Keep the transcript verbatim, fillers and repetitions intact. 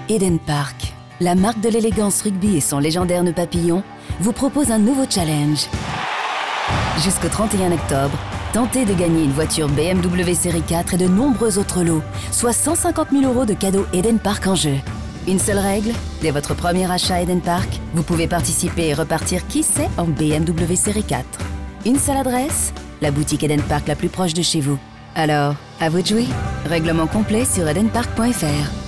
Eden Park, la marque de l'élégance rugby et son légendaire nœud papillon, vous propose un nouveau challenge. Jusqu'au trente et un octobre, tentez de gagner une voiture B M W série quatre et de nombreux autres lots, soit cent cinquante mille euros de cadeaux Eden Park en jeu. Une seule règle, dès votre premier achat Eden Park, vous pouvez participer et repartir qui sait en B M W série quatre. Une seule adresse, la boutique Eden Park la plus proche de chez vous. Alors, à vous de jouer. Règlement complet sur eden park point f r.